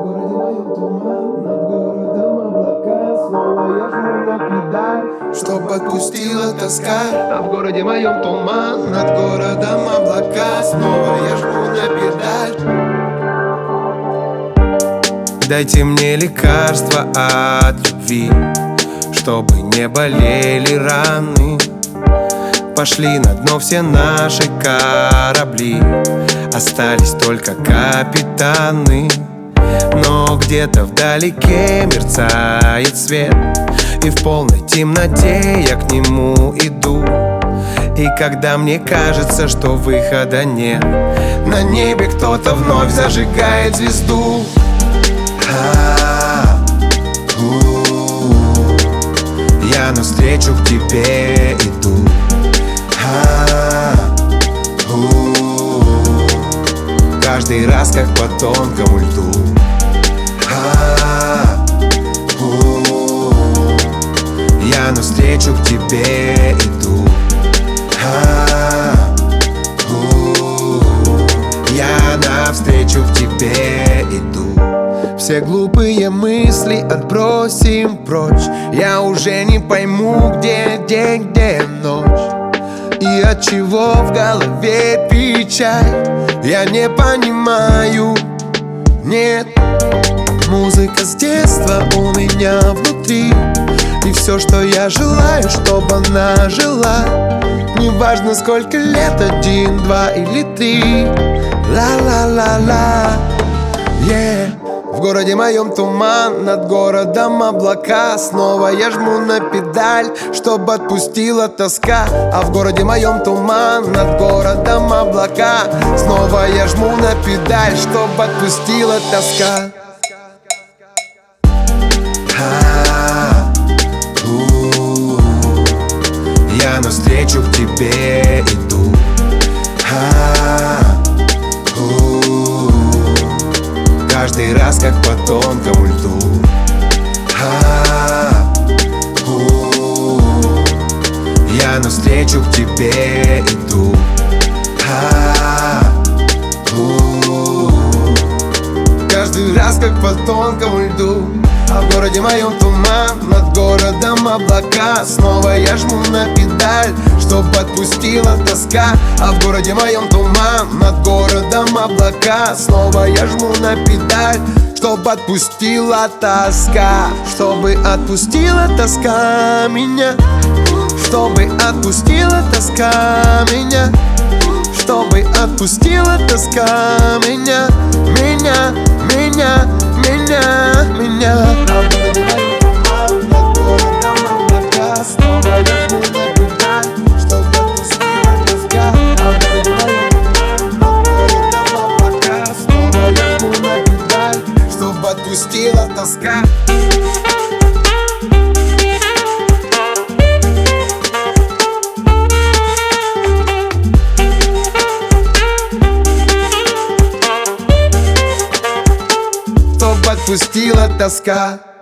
городе моем туман, над городом облака. Снова я жму на педаль, чтоб отпустила тоска. А в городе моем туман, над городом облака. Снова я жму на педаль. Дайте мне лекарство от любви, чтобы не болели раны. Пошли на дно все наши корабли, остались только капитаны. Но где-то вдалеке мерцает свет, и в полной темноте я к нему иду. И когда мне кажется, что выхода нет, на небе кто-то вновь зажигает звезду. Я навстречу к тебе иду. Каждый раз как по тонкому льду. Я навстречу к тебе иду. Я навстречу к тебе иду. Все глупые мысли отбросим прочь. Я уже не пойму, где день, где ночь, и от чего в голове печаль. Я не понимаю, нет. Музыка с детства у меня внутри, и все, что я желаю, чтобы она жила. Неважно, сколько лет, 1, 2 или 3. Ла-ла-ла-ла, yeah. В городе моем туман, над городом облака. Снова я жму на педаль, чтобы отпустила тоска. А в городе моем туман, над городом облака. Снова я жму на педаль, чтобы отпустила тоска. Я навстречу к тебе иду. Каждый раз как по тонкому льду. Я навстречу к тебе иду. Каждый раз как по тонкому льду. А в городе моем туман, над городом облака. Снова я жму на педаль, чтоб отпустила тоска. А в городе моем туман, над городом облака. Снова я жму на педаль, чтоб отпустила тоска. Чтобы отпустила тоска меня. Чтобы отпустила тоска меня. Чтобы отпустила тоска меня. Меня, меня, меня, меня. А в городе моем туман, над городом облака. Снова я жму на педаль, чтоб отпустила тоска. А в городе моем туман, над городом облака. Снова я жму на педаль, чтоб отпустила тоска. Отпустила тоска.